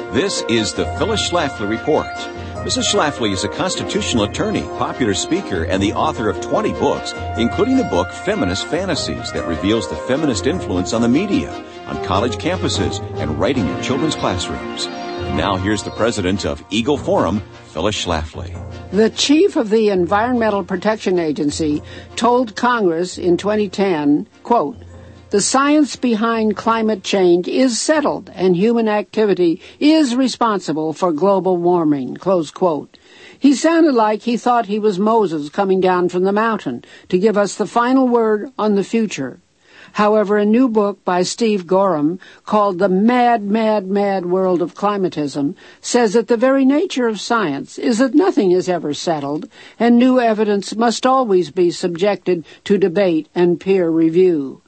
This is the Phyllis Schlafly Report. Mrs. Schlafly is a constitutional attorney, popular speaker, and the author of 20 books, including the book Feminist Fantasies that reveals the feminist influence on the media, on college campuses, and right in your children's classrooms. And now here's the president of Eagle Forum, Phyllis Schlafly. The chief of the Environmental Protection Agency told Congress in 2010, quote, "The science behind climate change is settled and human activity is responsible for global warming," close quote. He sounded like he thought he was Moses coming down from the mountain to give us the final word on the future. However, a new book by Steve Gorham called The Mad, Mad, Mad World of Climatism says that the very nature of science is that nothing is ever settled and new evidence must always be subjected to debate and peer review.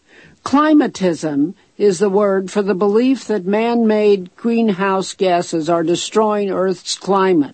Climatism is the word for the belief that man-made greenhouse gases are destroying Earth's climate.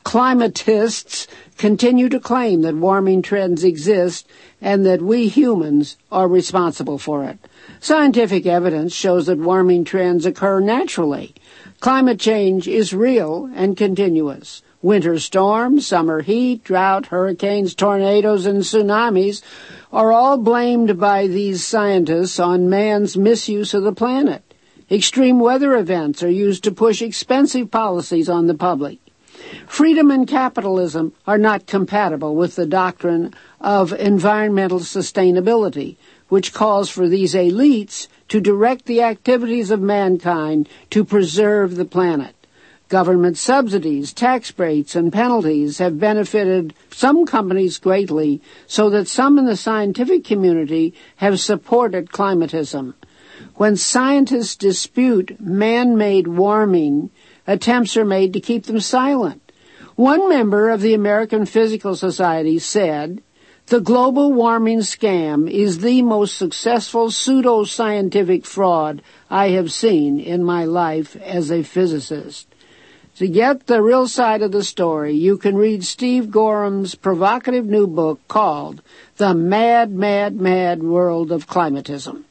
Climatists continue to claim that warming trends exist and that we humans are responsible for it. Scientific evidence shows that warming trends occur naturally. Climate change is real and continuous. Winter storms, summer heat, drought, hurricanes, tornadoes, and tsunamis are all blamed by these scientists on man's misuse of the planet. Extreme weather events are used to push expensive policies on the public. Freedom and capitalism are not compatible with the doctrine of environmental sustainability, which calls for these elites to direct the activities of mankind to preserve the planet. Government subsidies, tax breaks, and penalties have benefited some companies greatly, so that some in the scientific community have supported climatism. When scientists dispute man-made warming, attempts are made to keep them silent. One member of the American Physical Society said, "The global warming scam is the most successful pseudo-scientific fraud I have seen in my life as a physicist." To get the real side of the story, you can read Steve Gorham's provocative new book called The Mad, Mad, Mad World of Climatism.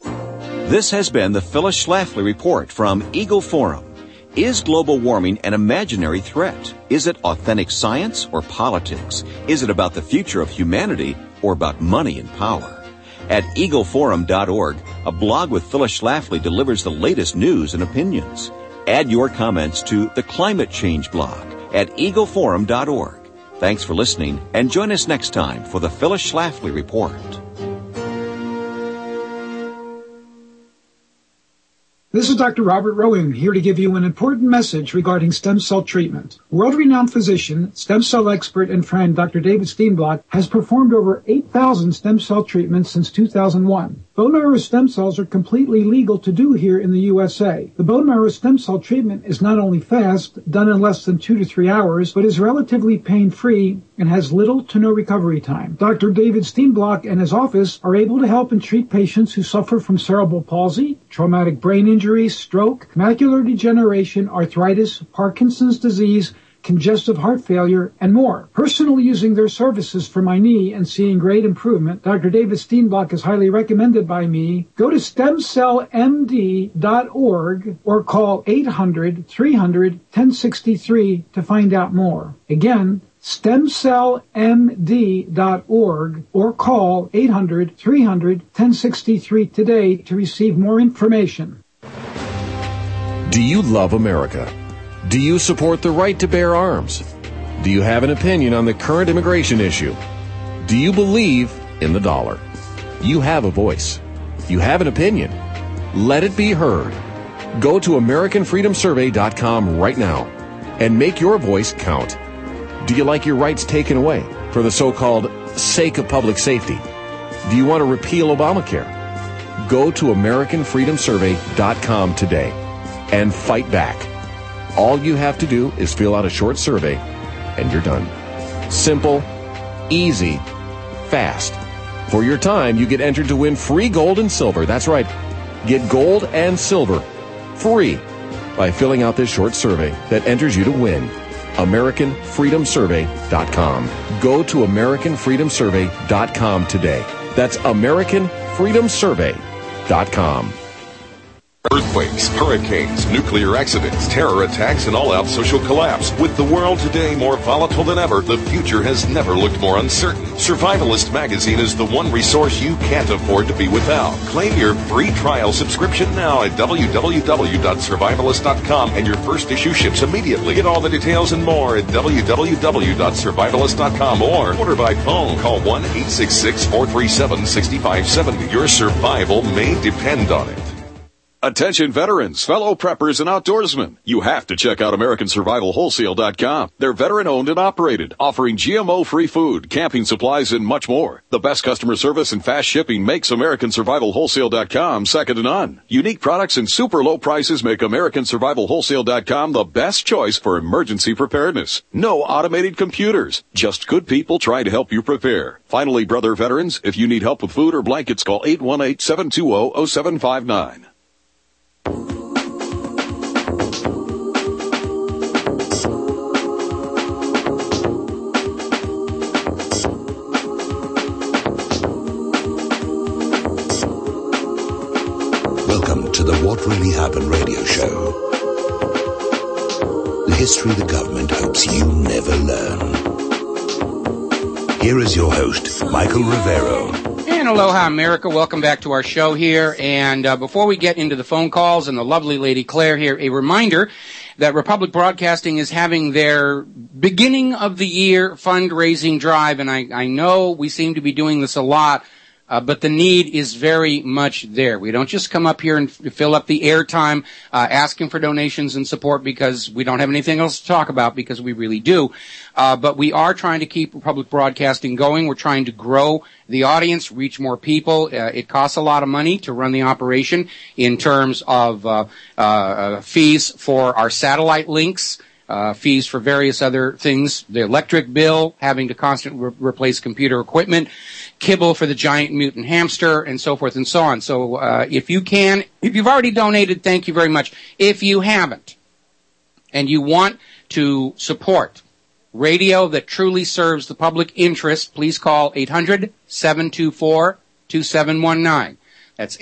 This has been the Phyllis Schlafly Report from Eagle Forum. Is global warming an imaginary threat? Is it authentic science or politics? Is it about the future of humanity or about money and power? At eagleforum.org, a blog with Phyllis Schlafly delivers the latest news and opinions. Add your comments to the Climate Change blog at eagleforum.org. Thanks for listening, and join us next time for the Phyllis Schlafly Report. This is Dr. Robert Rowan here to give you an important message regarding stem cell treatment. World-renowned physician, stem cell expert, and friend Dr. David Steenblock has performed over 8,000 stem cell treatments since 2001. Bone marrow stem cells are completely legal to do here in the USA. The bone marrow stem cell treatment is not only fast, done in less than 2 to 3 hours, but is relatively pain-free and has little to no recovery time. Dr. David Steenblock and his office are able to help and treat patients who suffer from cerebral palsy, traumatic brain injury, stroke, macular degeneration, arthritis, Parkinson's disease, congestive heart failure, and more. Personally using their services for my knee and seeing great improvement, Dr. David Steenblock is highly recommended by me. Go to stemcellmd.org or call 800-300-1063 to find out more. Again, stemcellmd.org or call 800-300-1063 today to receive more information. Do you love America? Do you support the right to bear arms? Do you have an opinion on the current immigration issue? Do you believe in the dollar? You have a voice. You have an opinion. Let it be heard. Go to AmericanFreedomSurvey.com right now and make your voice count. Do you like your rights taken away for the so-called sake of public safety? Do you want to repeal Obamacare? Go to AmericanFreedomSurvey.com today and fight back. All you have to do is fill out a short survey, and you're done. Simple, easy, fast. For your time, you get entered to win free gold and silver. That's right. Get gold and silver free by filling out this short survey that enters you to win. AmericanFreedomSurvey.com. Go to AmericanFreedomSurvey.com today. That's AmericanFreedomSurvey.com. Earthquakes, hurricanes, nuclear accidents, terror attacks, and all-out social collapse. With the world today more volatile than ever, the future has never looked more uncertain. Survivalist Magazine is the one resource you can't afford to be without. Claim your free trial subscription now at www.survivalist.com, and your first issue ships immediately. Get all the details and more at www.survivalist.com or order by phone. Call 1-866-437-6570. Your survival may depend on it. Attention veterans, fellow preppers, and outdoorsmen. You have to check out AmericanSurvivalWholesale.com. They're veteran-owned and operated, offering GMO-free food, camping supplies, and much more. The best customer service and fast shipping makes AmericanSurvivalWholesale.com second to none. Unique products and super low prices make AmericanSurvivalWholesale.com the best choice for emergency preparedness. No automated computers, just good people trying to help you prepare. Finally, brother veterans, if you need help with food or blankets, call 818-720-0759. Welcome to the What Really Happened radio show. The history the government hopes you never learn. Here is your host, Michael Rivero. And aloha, America. Welcome back to our show here. And before we get into the phone calls and the lovely Lady Claire here, a reminder that Republic Broadcasting is having their beginning of the year fundraising drive. And I know we seem to be doing this a lot, but the need is very much there. We don't just come up here and fill up the airtime asking for donations and support because we don't have anything else to talk about, because we really do. But we are trying to keep Republic Broadcasting going. We're trying to grow the audience, reach more people. It costs a lot of money to run the operation in terms of fees for our satellite links, fees for various other things, the electric bill, having to constantly replace computer equipment, kibble for the giant mutant hamster, and so forth and so on. So if you can, if you've already donated, thank you very much. If you haven't, and you want to support radio that truly serves the public interest, please call 800-724-2719. That's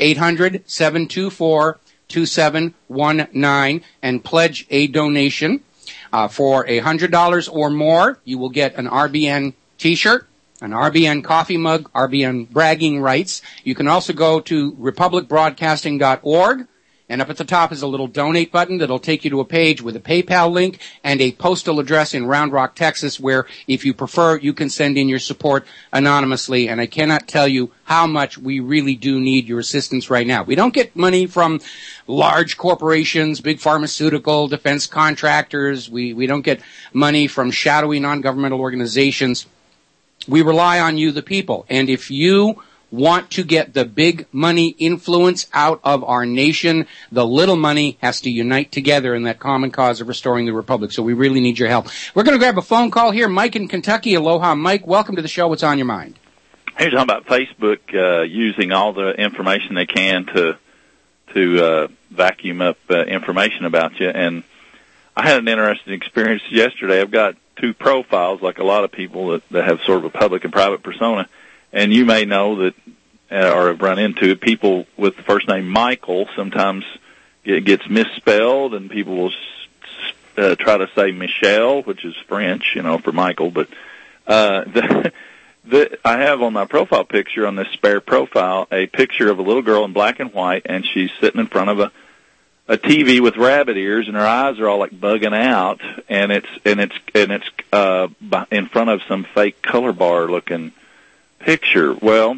800-724-2719 and pledge a donation. For $100 or more, you will get an RBN t-shirt, an RBN coffee mug, RBN bragging rights. You can also go to republicbroadcasting.org, and up at the top is a little donate button that'll take you to a page with a PayPal link and a postal address in Round Rock, Texas, where, if you prefer, you can send in your support anonymously. And I cannot tell you how much we really do need your assistance right now. We don't get money from large corporations, big pharmaceutical, defense contractors. We don't get money from shadowy non-governmental organizations. We rely on you, the people. And if you want to get the big money influence out of our nation, the little money has to unite together in that common cause of restoring the Republic. So we really need your help. We're going to grab a phone call here. Mike in Kentucky. Aloha, Mike. Welcome to the show. What's on your mind? Hey, you're talking about Facebook using all the information they can to vacuum up information about you. And I had an interesting experience yesterday. I've got two profiles, like a lot of people that have sort of a public and private persona. And you may know that, or have run into it, people with the first name Michael sometimes it gets misspelled, and people will try to say Michelle, which is French, for Michael. But I have on my profile picture, on this spare profile, a picture of a little girl in black and white, and she's sitting in front of a TV with rabbit ears, and her eyes are all like bugging out, and it's in front of some fake color bar looking picture. Well,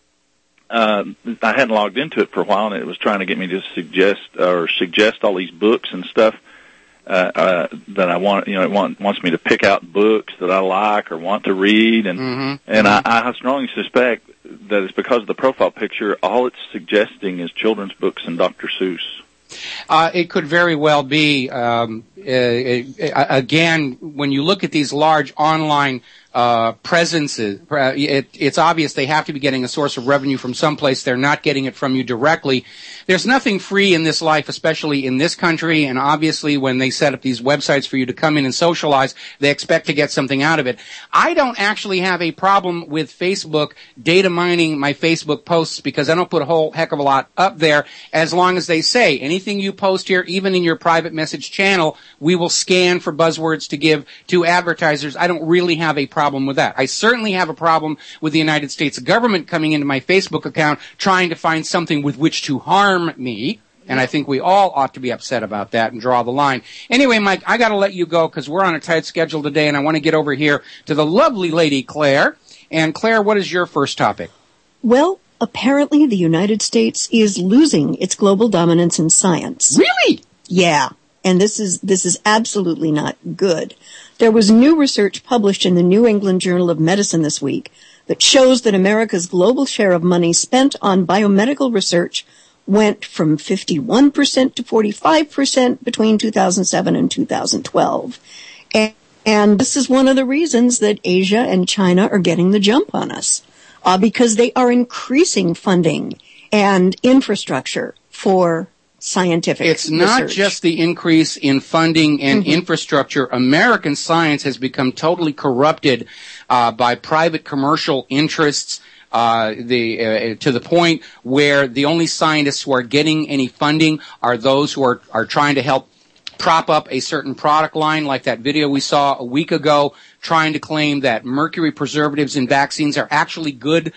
I hadn't logged into it for a while, and it was trying to get me to suggest all these books and stuff that I want. It wants me to pick out books that I like or want to read, and I strongly suspect that it's because of the profile picture. All it's suggesting is children's books and Dr. Seuss. It could very well be. Again, when you look at these large online presences. It's obvious they have to be getting a source of revenue from someplace. They're not getting it from you directly. There's nothing free in this life, especially in this country, and obviously when they set up these websites for you to come in and socialize, they expect to get something out of it. I don't actually have a problem with Facebook data mining my Facebook posts because I don't put a whole heck of a lot up there, as long as they say anything you post here, even in your private message channel, we will scan for buzzwords to give to advertisers. I don't really have a problem with that. I certainly have a problem with the United States government coming into my Facebook account trying to find something with which to harm me, and I think we all ought to be upset about that and draw the line. Anyway, Mike, I got to let you go because we're on a tight schedule today, and I want to get over here to the lovely lady Claire. And Claire, what is your first topic? Well, apparently the United States is losing its global dominance in science. Really? Yeah, and this is absolutely not good. There was new research published in the New England Journal of Medicine this week that shows that America's global share of money spent on biomedical research went from 51% to 45% between 2007 and 2012. And this is one of the reasons that Asia and China are getting the jump on us, because they are increasing funding and infrastructure for scientific It's not research. just the increase in funding and infrastructure. American science has become totally corrupted by private commercial interests. To the point where the only scientists who are getting any funding are those who are trying to help prop up a certain product line, like that video we saw a week ago, trying to claim that mercury preservatives in vaccines are actually good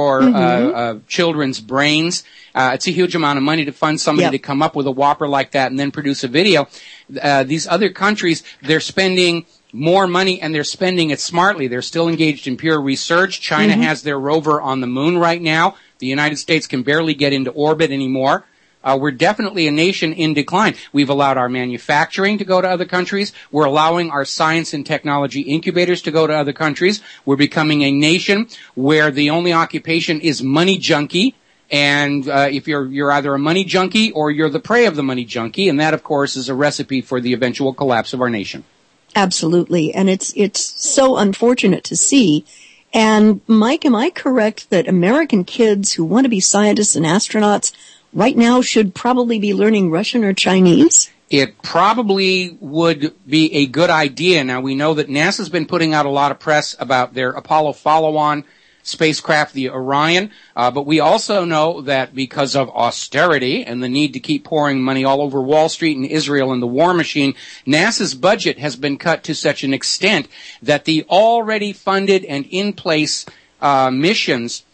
for children's brains. It's a huge amount of money to fund somebody to come up with a whopper like that and then produce a video. These other countries, they're spending more money, and they're spending it smartly. They're still engaged in pure research. China has their rover on the moon right now. The United States can barely get into orbit anymore. We're definitely a nation in decline. We've allowed our manufacturing to go to other countries. We're allowing our science and technology incubators to go to other countries. We're becoming a nation where the only occupation is money junkie. And if you're either a money junkie or you're the prey of the money junkie, and that, of course, is a recipe for the eventual collapse of our nation. Absolutely. And it's so unfortunate to see. And Mike, am I correct that American kids who want to be scientists and astronauts right now should probably be learning Russian or Chinese? It probably would be a good idea. Now, we know that NASA's been putting out a lot of press about their Apollo follow-on spacecraft, the Orion, but we also know that because of austerity and the need to keep pouring money all over Wall Street and Israel and the war machine, NASA's budget has been cut to such an extent that the already funded and in place missions,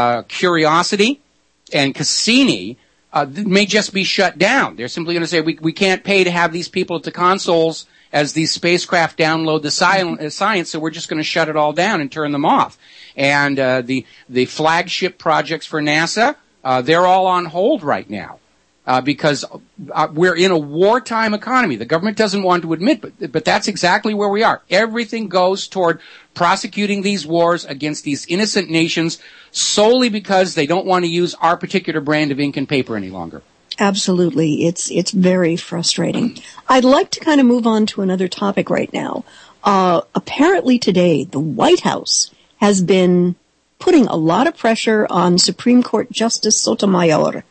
Curiosity and Cassini, may just be shut down. They're simply going to say, we can't pay to have these people at the consoles as these spacecraft download the science, so we're just going to shut it all down and turn them off. And the flagship projects for NASA, they're all on hold right now because we're in a wartime economy. The government doesn't want to admit, but that's exactly where we are. Everything goes toward prosecuting these wars against these innocent nations solely because they don't want to use our particular brand of ink and paper any longer. Absolutely. It's very frustrating. I'd like to kind of move on to another topic right now. Apparently today, the White House has been putting a lot of pressure on Supreme Court Justice Sotomayor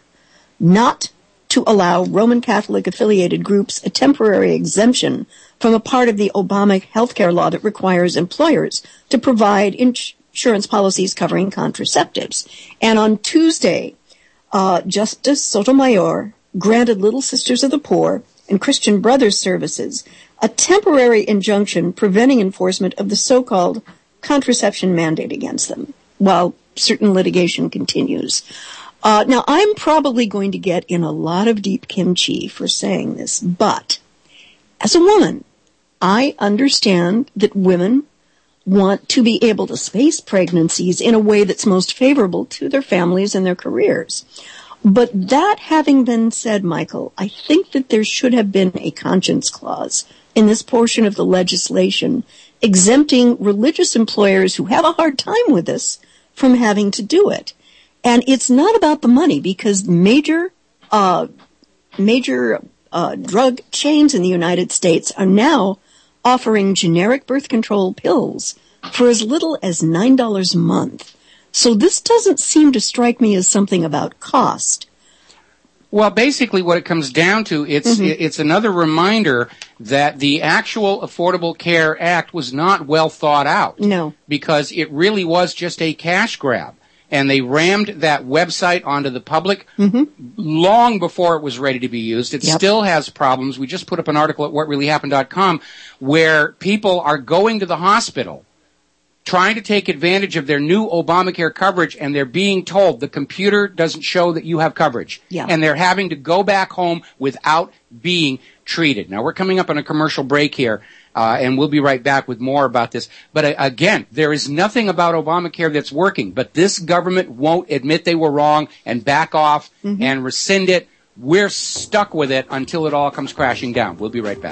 not to allow Roman Catholic affiliated groups a temporary exemption from a part of the Obama healthcare law that requires employers to provide insurance policies covering contraceptives. And on Tuesday, Justice Sotomayor granted Little Sisters of the Poor and Christian Brothers Services a temporary injunction preventing enforcement of the so-called contraception mandate against them, while certain litigation continues. Now, I'm probably going to get in a lot of deep kimchi for saying this, but as a woman, I understand that women want to be able to space pregnancies in a way that's most favorable to their families and their careers. But that having been said, Michael, I think that there should have been a conscience clause in this portion of the legislation exempting religious employers who have a hard time with this from having to do it. And it's not about the money, because major drug chains in the United States are now offering generic birth control pills for as little as $9 a month. So this doesn't seem to strike me as something about cost. Well, basically what it comes down to, it's another reminder that the actual Affordable Care Act was not well thought out. No. Because it really was just a cash grab. And they rammed that website onto the public long before it was ready to be used. It still has problems. We just put up an article at whatreallyhappened.com where people are going to the hospital trying to take advantage of their new Obamacare coverage, and they're being told the computer doesn't show that you have coverage. Yeah. And they're having to go back home without being treated. Now, we're coming up on a commercial break here, and we'll be right back with more about this. But again, there is nothing about Obamacare that's working, but this government won't admit they were wrong and back off and rescind it. We're stuck with it until it all comes crashing down. We'll be right back.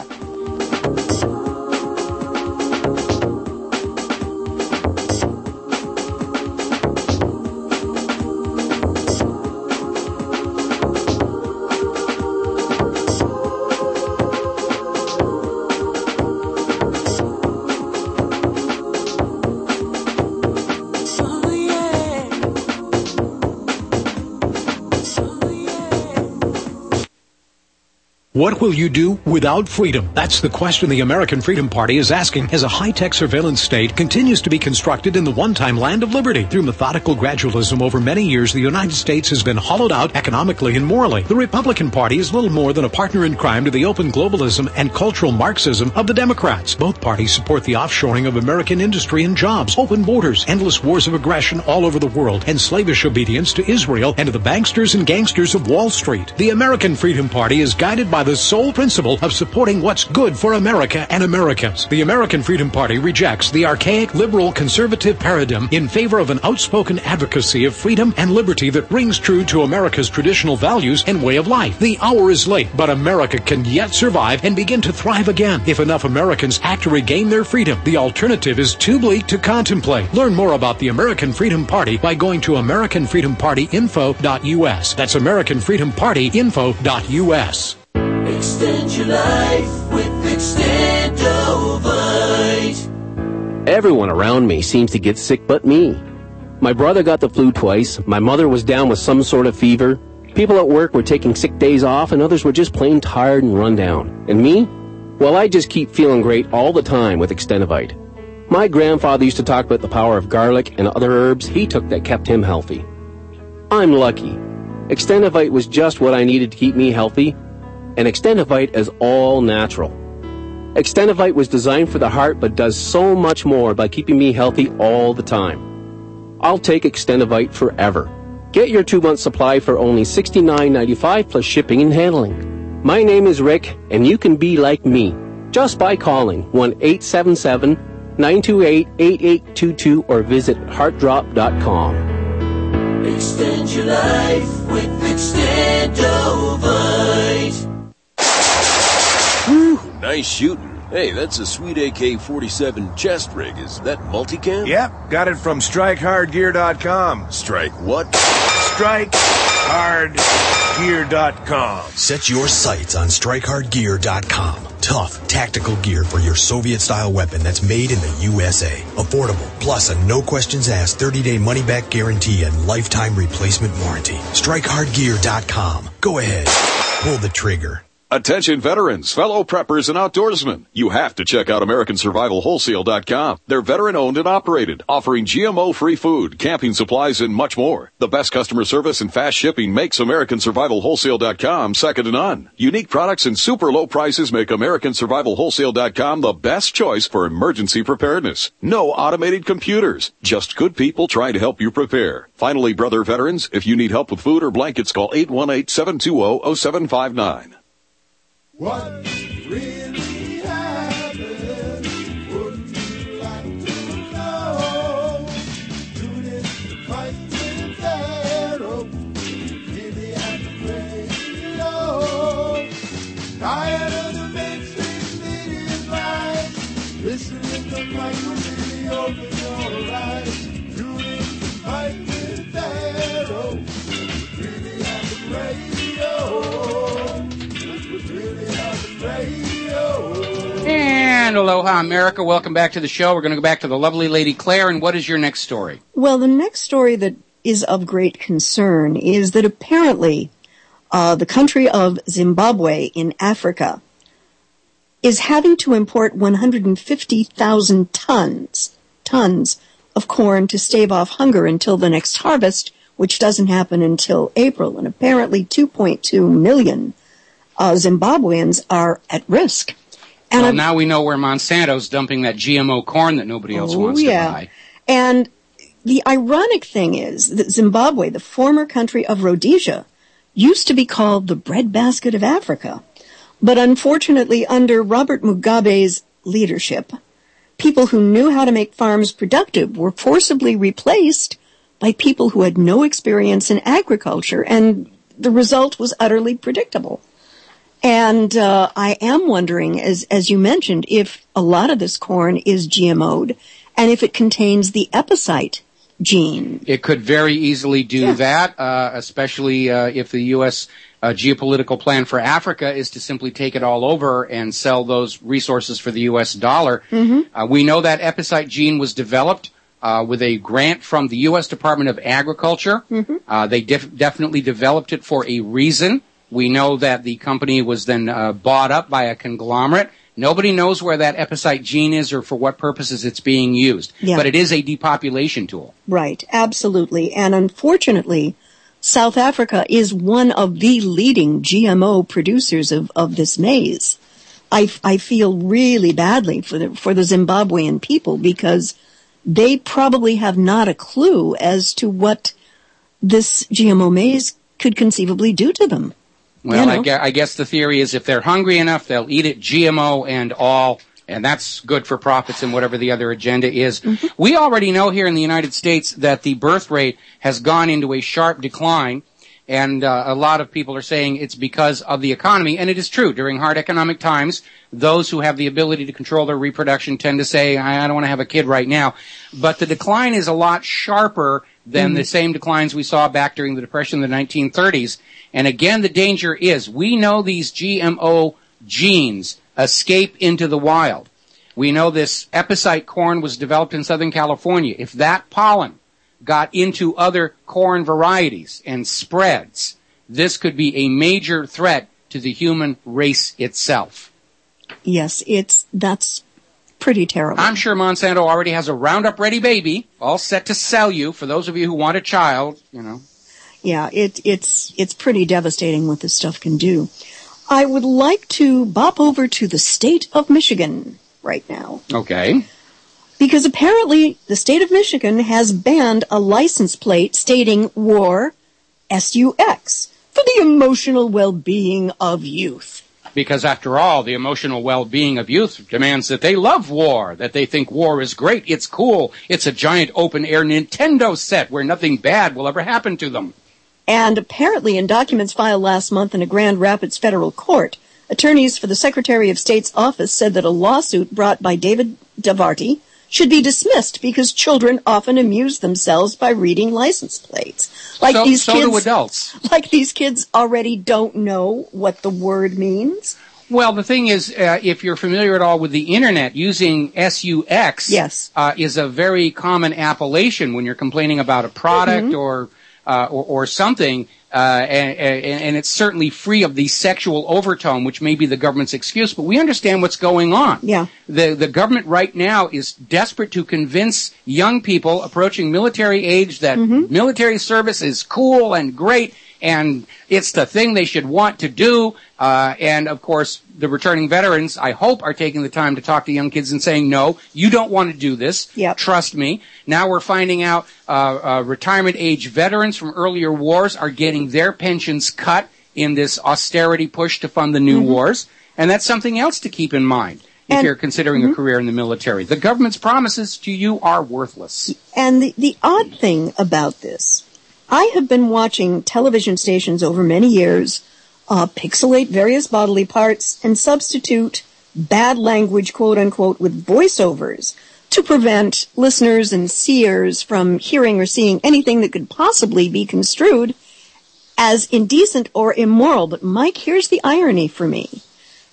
What will you do without freedom? That's the question the American Freedom Party is asking as a high-tech surveillance state continues to be constructed in the one-time land of liberty. Through methodical gradualism over many years, the United States has been hollowed out economically and morally. The Republican Party is little more than a partner in crime to the open globalism and cultural Marxism of the Democrats. Both parties support the offshoring of American industry and jobs, open borders, endless wars of aggression all over the world, and slavish obedience to Israel and to the banksters and gangsters of Wall Street. The American Freedom Party is guided by the sole principle of supporting what's good for America and Americans. The American Freedom Party rejects the archaic liberal conservative paradigm in favor of an outspoken advocacy of freedom and liberty that rings true to America's traditional values and way of life. The hour is late, but America can yet survive and begin to thrive again if enough Americans act to regain their freedom. The alternative is too bleak to contemplate. Learn more about the American Freedom Party by going to AmericanFreedomPartyInfo.us. That's AmericanFreedomPartyInfo.us. Extend your life with Extendovite. Everyone around me seems to get sick but me. My brother got the flu twice, my mother was down with some sort of fever, people at work were taking sick days off, and others were just plain tired and run down. And me? Well, I just keep feeling great all the time with Extendovite. My grandfather used to talk about the power of garlic and other herbs he took that kept him healthy. I'm lucky. Extendovite was just what I needed to keep me healthy, and Extendovite is all natural. Extendovite was designed for the heart but does so much more by keeping me healthy all the time. I'll take Extendovite forever. Get your 2-month supply for only $69.95 plus shipping and handling. My name is Rick, and you can be like me just by calling 1-877-928-8822 or visit heartdrop.com. Extend your life with Extendovite. Whew, nice shooting. Hey, that's a sweet AK-47 chest rig. Is that multicam? Yep, got it from StrikeHardGear.com. Strike what? StrikeHardGear.com. Set your sights on StrikeHardGear.com. Tough, tactical gear for your Soviet-style weapon that's made in the USA. Affordable, plus a no-questions-asked 30-day money-back guarantee and lifetime replacement warranty. StrikeHardGear.com. Go ahead. Pull the trigger. Attention veterans, fellow preppers, and outdoorsmen. You have to check out AmericanSurvivalWholesale.com. They're veteran-owned and operated, offering GMO-free food, camping supplies, and much more. The best customer service and fast shipping makes AmericanSurvivalWholesale.com second to none. Unique products and super low prices make AmericanSurvivalWholesale.com the best choice for emergency preparedness. No automated computers, just good people trying to help you prepare. Finally, brother veterans, if you need help with food or blankets, call 818-720-0759. What really happened? Wouldn't you like to know? Tune in to Fight with Pharaoh. Really at the radio. Tired of the mainstream media's lies. Listen to Fight with really open your eyes. Tune in to Fight with Pharaoh. Really at the radio. And aloha, America. Welcome back to the show. We're going to go back to the lovely Lady Claire, and what is your next story? Well, the next story that is of great concern is that apparently the country of Zimbabwe in Africa is having to import 150,000 tons of corn to stave off hunger until the next harvest, which doesn't happen until April. And apparently 2.2 million Zimbabweans are at risk. And well, now we know where Monsanto's dumping that GMO corn that nobody else wants to buy. And the ironic thing is that Zimbabwe, the former country of Rhodesia, used to be called the breadbasket of Africa. But unfortunately, under Robert Mugabe's leadership, people who knew how to make farms productive were forcibly replaced by people who had no experience in agriculture, and the result was utterly predictable. And I am wondering, as you mentioned, if a lot of this corn is GMO'd and if it contains the epicite gene. It could very easily do that, especially if the U.S. Geopolitical plan for Africa is to simply take it all over and sell those resources for the U.S. dollar. Mm-hmm. We know that epicite gene was developed with a grant from the U.S. Department of Agriculture. Mm-hmm. They definitely developed it for a reason. We know that the company was then bought up by a conglomerate. Nobody knows where that epicite gene is or for what purposes it's being used. Yeah. But it is a depopulation tool. Right, absolutely. And unfortunately, South Africa is one of the leading GMO producers of this maize. I feel really badly for the Zimbabwean people because they probably have not a clue as to what this GMO maize could conceivably do to them. Well, I guess the theory is if they're hungry enough, they'll eat it, GMO and all, and that's good for profits and whatever the other agenda is. Mm-hmm. We already know here in the United States that the birth rate has gone into a sharp decline, and a lot of people are saying it's because of the economy, and it is true. During hard economic times, those who have the ability to control their reproduction tend to say, I don't want to have a kid right now. But the decline is a lot sharper than the same declines we saw back during the Depression in the 1930s. And again, the danger is we know these GMO genes escape into the wild. We know this epicite corn was developed in Southern California. If that pollen got into other corn varieties and spreads, this could be a major threat to the human race itself. Yes, that's pretty terrible. I'm sure Monsanto already has a Roundup Ready baby all set to sell you for those of you who want a child, you know. Yeah, it's pretty devastating what this stuff can do. I would like to bop over to the state of Michigan right now. Okay. Because apparently the state of Michigan has banned a license plate stating war, SUX, for the emotional well-being of youth. Because after all, the emotional well-being of youth demands that they love war, that they think war is great, it's cool, it's a giant open-air Nintendo set where nothing bad will ever happen to them. And apparently in documents filed last month in a Grand Rapids federal court, attorneys for the Secretary of State's office said that a lawsuit brought by David Davarty should be dismissed because children often amuse themselves by reading license plates. So do adults. Like these kids already don't know what the word means. Well, the thing is, if you're familiar at all with the Internet, using SUX is a very common appellation when you're complaining about a product or something, and it's certainly free of the sexual overtone, which may be the government's excuse, but we understand what's going on. Yeah. The government right now is desperate to convince young people approaching military age that military service is cool and great, and it's the thing they should want to do. And, of course, the returning veterans, I hope, are taking the time to talk to young kids and saying, no, you don't want to do this. Yep. Trust me. Now we're finding out retirement age veterans from earlier wars are getting their pensions cut in this austerity push to fund the new wars. And that's something else to keep in mind if you're considering a career in the military. The government's promises to you are worthless. And the odd thing about this, I have been watching television stations over many years pixelate various bodily parts and substitute bad language, quote unquote, with voiceovers to prevent listeners and seers from hearing or seeing anything that could possibly be construed as indecent or immoral. But Mike, here's the irony for me.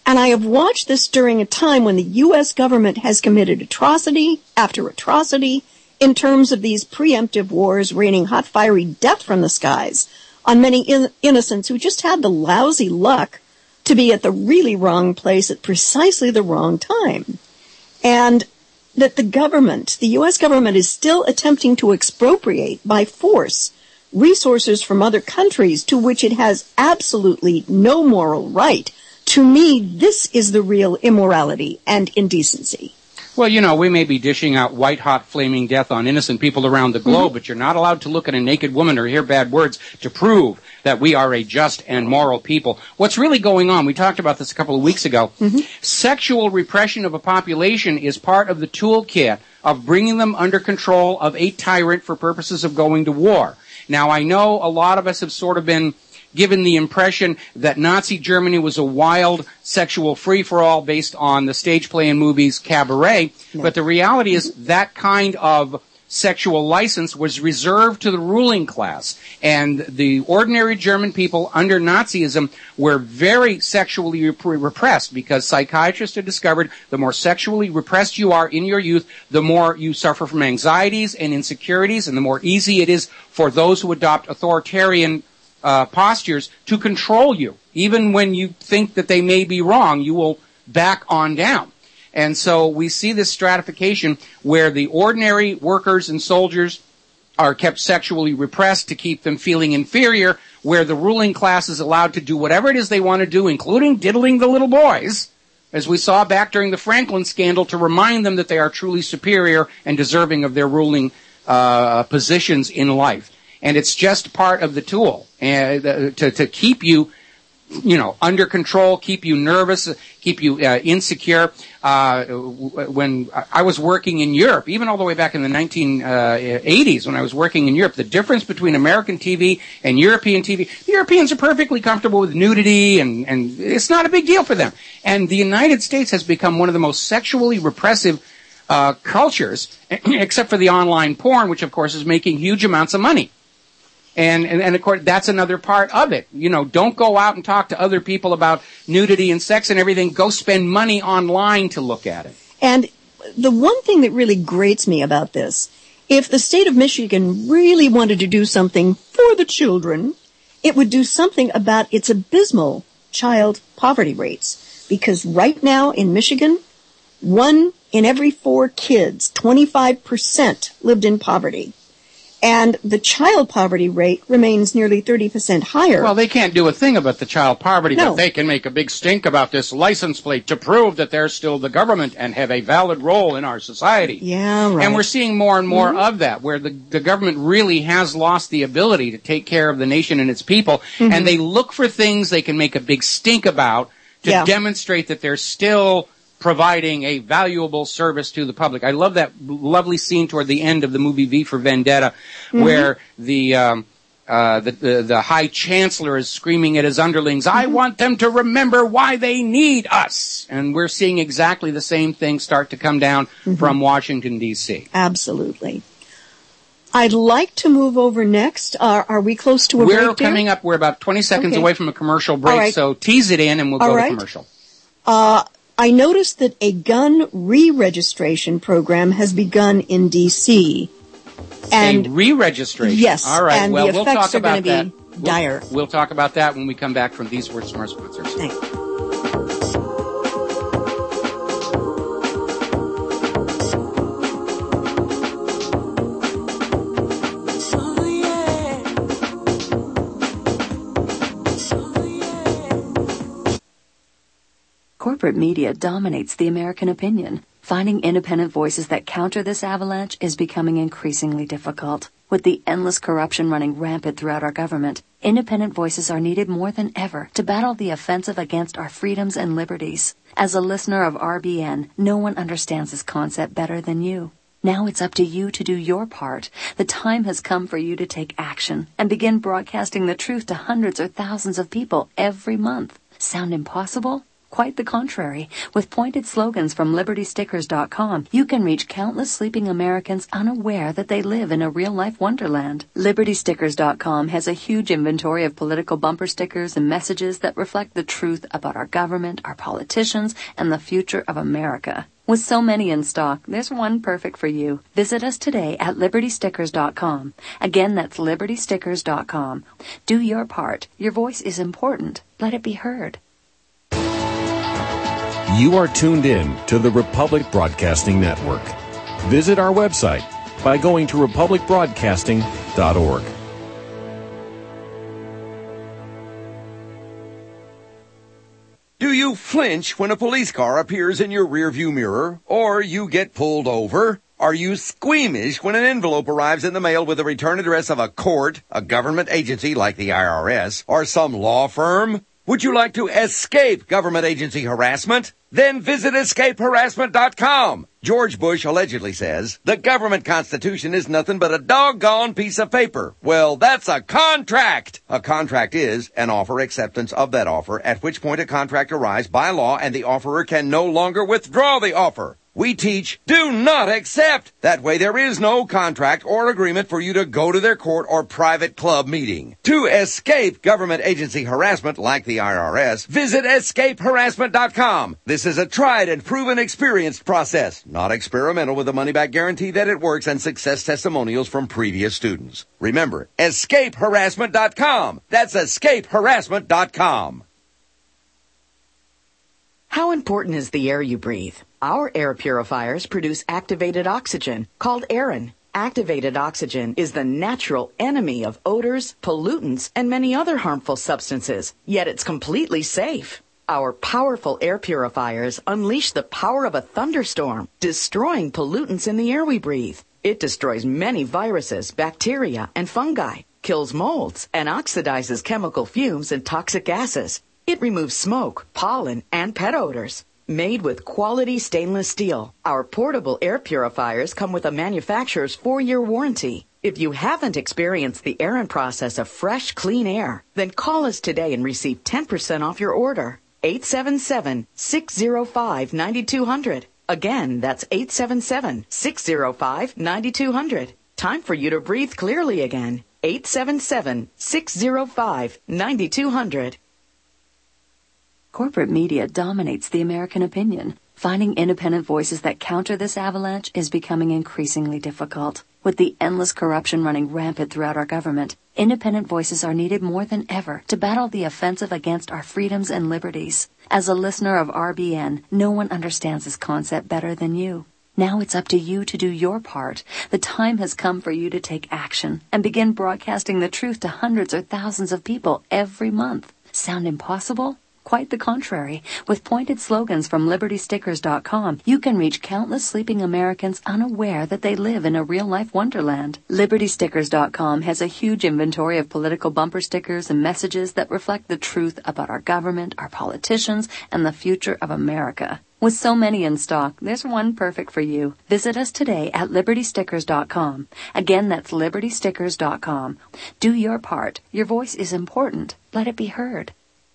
And I have watched this during a time when the U.S. government has committed atrocity after atrocity in terms of these preemptive wars raining hot, fiery death from the skies on many innocents who just had the lousy luck to be at the really wrong place at precisely the wrong time. And that the government, the U.S. government, is still attempting to expropriate by force resources from other countries to which it has absolutely no moral right. To me, this is the real immorality and indecency. Well, you know, we may be dishing out white-hot flaming death on innocent people around the globe, but you're not allowed to look at a naked woman or hear bad words to prove that we are a just and moral people. What's really going on, we talked about this a couple of weeks ago, sexual repression of a population is part of the toolkit of bringing them under control of a tyrant for purposes of going to war. Now, I know a lot of us have sort of been given the impression that Nazi Germany was a wild sexual free-for-all based on the stage play and movies Cabaret, but the reality is that kind of sexual license was reserved to the ruling class, and the ordinary German people under Nazism were very sexually repressed because psychiatrists have discovered the more sexually repressed you are in your youth, the more you suffer from anxieties and insecurities, and the more easy it is for those who adopt authoritarian postures to control you. Even when you think that they may be wrong, you will back on down. And so we see this stratification where the ordinary workers and soldiers are kept sexually repressed to keep them feeling inferior, where the ruling class is allowed to do whatever it is they want to do, including diddling the little boys, as we saw back during the Franklin scandal, to remind them that they are truly superior and deserving of their ruling positions in life. And it's just part of the tool to keep you, you know, under control, keep you nervous, keep you insecure. When I was working in Europe, even all the way back in the 1980s, when I was working in Europe, the difference between American TV and European TV, the Europeans are perfectly comfortable with nudity, and it's not a big deal for them. And the United States has become one of the most sexually repressive cultures, except for the online porn, which of course is making huge amounts of money. And of course, that's another part of it. You know, don't go out and talk to other people about nudity and sex and everything. Go spend money online to look at it. And the one thing that really grates me about this, if the state of Michigan really wanted to do something for the children, it would do something about its abysmal child poverty rates. Because right now in Michigan, 1 in every 4 kids, 25%, lived in poverty. And the child poverty rate remains nearly 30% higher. Well, they can't do a thing about the child poverty, No. but they can make a big stink about this license plate to prove that they're still the government and have a valid role in our society. Yeah, right. And we're seeing more and more of that, where the government really has lost the ability to take care of the nation and its people, and they look for things they can make a big stink about to demonstrate that they're still providing a valuable service to the public. I love that lovely scene toward the end of the movie V for Vendetta, where the High Chancellor is screaming at his underlings, I want them to remember why they need us. And we're seeing exactly the same thing start to come down from Washington, D.C. Absolutely. I'd like to move over next. Are we close to a break, We're coming up. We're about 20 seconds away from a commercial break, right. so tease it in and we'll go to commercial. I noticed that a gun re-registration program has begun in D.C. And a re-registration? Yes. All right. And Well, the we'll effects talk are about going that. to be dire. We'll talk about that when we come back from these words from our sponsors. Thanks. Corporate media dominates the American opinion. Finding independent voices that counter this avalanche is becoming increasingly difficult. With the endless corruption running rampant throughout our government, independent voices are needed more than ever to battle the offensive against our freedoms and liberties. As a listener of RBN, no one understands this concept better than you. Now it's up to you to do your part. The time has come for you to take action and begin broadcasting the truth to hundreds or thousands of people every month. Sound impossible? Quite the contrary. With pointed slogans from LibertyStickers.com, you can reach countless sleeping Americans unaware that they live in a real-life wonderland. LibertyStickers.com has a huge inventory of political bumper stickers and messages that reflect the truth about our government, our politicians, and the future of America. With so many in stock, there's one perfect for you. Visit us today at LibertyStickers.com. Again, that's LibertyStickers.com. Do your part. Your voice is important. Let it be heard. You are tuned in to the Republic Broadcasting Network. Visit our website by going to republicbroadcasting.org. Do you flinch when a police car appears in your rearview mirror, or you get pulled over? Are you squeamish when an envelope arrives in the mail with the return address of a court, a government agency like the IRS, or some law firm? Would you like to escape government agency harassment? Then visit escapeharassment.com. George Bush allegedly says, the government constitution is nothing but a doggone piece of paper. Well, that's a contract. A contract is an offer acceptance of that offer, at which point a contract arrives by law and the offerer can no longer withdraw the offer. We teach, do not accept. That way there is no contract or agreement for you to go to their court or private club meeting. To escape government agency harassment like the IRS, visit escapeharassment.com. This is a tried and proven experienced process, not experimental, with a money-back guarantee that it works and success testimonials from previous students. Remember, escapeharassment.com. That's escapeharassment.com. How important is the air you breathe? Our air purifiers produce activated oxygen, called Aerin. Activated oxygen is the natural enemy of odors, pollutants, and many other harmful substances, yet it's completely safe. Our powerful air purifiers unleash the power of a thunderstorm, destroying pollutants in the air we breathe. It destroys many viruses, bacteria, and fungi, kills molds, and oxidizes chemical fumes and toxic gases. It removes smoke, pollen, and pet odors. Made with quality stainless steel, our portable air purifiers come with a manufacturer's 4-year warranty. If you haven't experienced the Aerin process of fresh, clean air, then call us today and receive 10% off your order. 877-605-9200. Again, that's 877-605-9200. Time for you to breathe clearly again. 877-605-9200. Corporate media dominates the American opinion. Finding independent voices that counter this avalanche is becoming increasingly difficult. With the endless corruption running rampant throughout our government, independent voices are needed more than ever to battle the offensive against our freedoms and liberties. As a listener of RBN, no one understands this concept better than you. Now it's up to you to do your part. The time has come for you to take action and begin broadcasting the truth to hundreds or thousands of people every month. Sound impossible? Quite the contrary. With pointed slogans from LibertyStickers.com, you can reach countless sleeping Americans unaware that they live in a real-life wonderland. LibertyStickers.com has a huge inventory of political bumper stickers and messages that reflect the truth about our government, our politicians, and the future of America. With so many in stock, there's one perfect for you. Visit us today at LibertyStickers.com. Again, that's LibertyStickers.com. Do your part. Your voice is important. Let it be heard.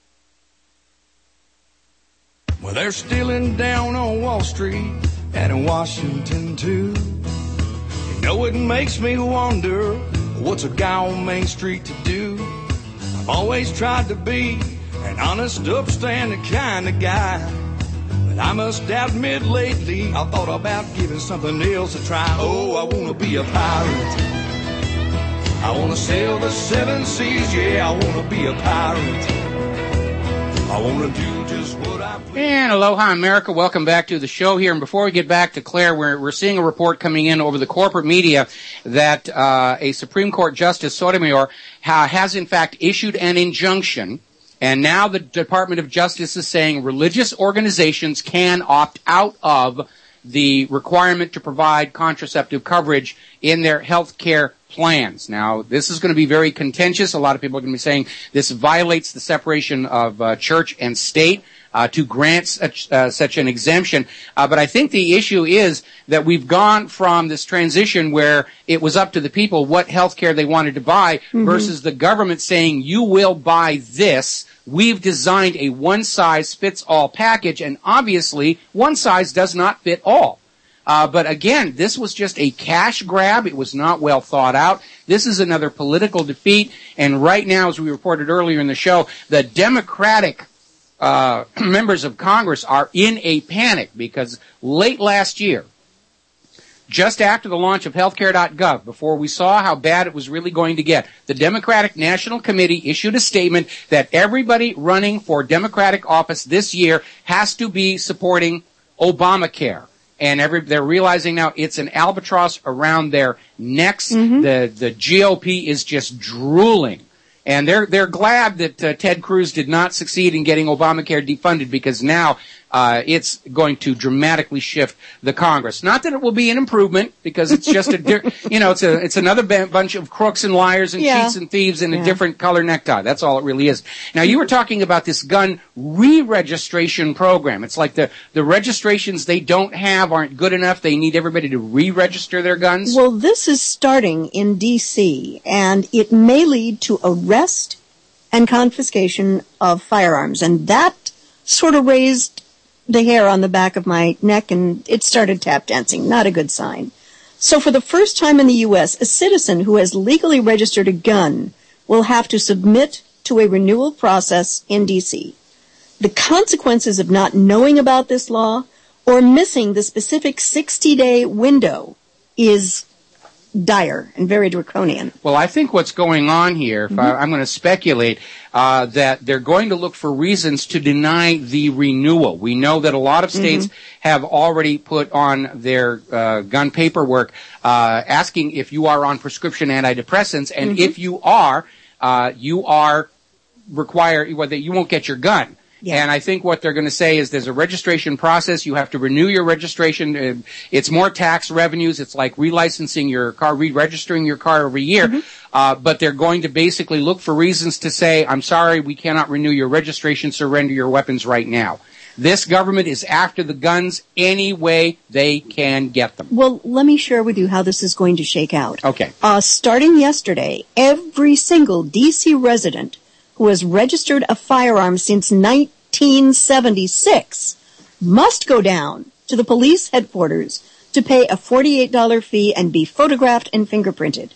Well, they're stealing down on Wall Street and in Washington, too. You know, it makes me wonder, what's a guy on Main Street to do? I've always tried to be an honest, upstanding kind of guy. But I must admit lately, I thought about giving something else a try. Oh, I want to be a pirate. I want to sail the 7 seas, yeah, I want to be a pirate. I want to do just what I please. And aloha, America. Welcome back to the show here. And before we get back to Claire, we're seeing a report coming in over the corporate media that a Supreme Court Justice Sotomayor has in fact issued an injunction. And now the Department of Justice is saying religious organizations can opt out of the requirement to provide contraceptive coverage in their health care plans. Now, this is going to be very contentious. A lot of people are going to be saying this violates the separation of church and state to grant such an exemption. But I think the issue is that we've gone from this transition where it was up to the people what health care they wanted to buy versus the government saying, you will buy this we've designed a one-size-fits-all package, and obviously one size does not fit all. But again, this was just a cash grab. It was not well thought out. This is another political defeat, and right now, as we reported earlier in the show, the Democratic members of Congress are in a panic because late last year, just after the launch of healthcare.gov, before we saw how bad it was really going to get, the Democratic National Committee issued a statement that everybody running for Democratic office this year has to be supporting Obamacare. And they're realizing now it's an albatross around their necks. Mm-hmm. The GOP is just drooling. And they're glad that Ted Cruz did not succeed in getting Obamacare defunded, because now it's going to dramatically shift the Congress. Not that it will be an improvement, because it's just it's another bunch of crooks and liars and cheats and thieves in a different color necktie. That's all it really is. Now, you were talking about this gun re-registration program. It's like the registrations they don't have aren't good enough. They need everybody to re-register their guns. Well, this is starting in D.C., and it may lead to arrest and confiscation of firearms. And that sort of raised the hair on the back of my neck, and it started tap dancing. Not a good sign. So for the first time in the U.S., a citizen who has legally registered a gun will have to submit to a renewal process in D.C. The consequences of not knowing about this law or missing the specific 60-day window is dire and very draconian. Well, I think what's going on here, I'm going to speculate, that they're going to look for reasons to deny the renewal. We know that a lot of states have already put on their gun paperwork asking if you are on prescription antidepressants, and if you are required, well, that you won't get your gun. Yeah. And I think what they're going to say is there's a registration process. You have to renew your registration. It's more tax revenues. It's like relicensing your car, re-registering your car every year. But they're going to basically look for reasons to say, I'm sorry, we cannot renew your registration. Surrender your weapons right now. This government is after the guns any way they can get them. Well, let me share with you how this is going to shake out. Okay. Starting yesterday, every single D.C. resident who has registered a firearm since 1976 must go down to the police headquarters to pay a $48 fee and be photographed and fingerprinted.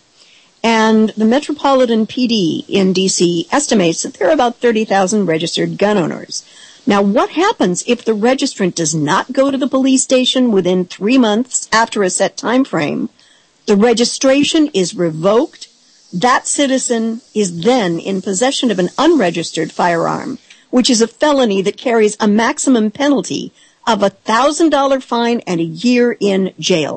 And the Metropolitan PD in D.C. estimates that there are about 30,000 registered gun owners. Now, what happens if the registrant does not go to the police station within 3 months after a set time frame? The registration is revoked. That citizen is then in possession of an unregistered firearm, which is a felony that carries a maximum penalty of a $1,000 fine and a year in jail.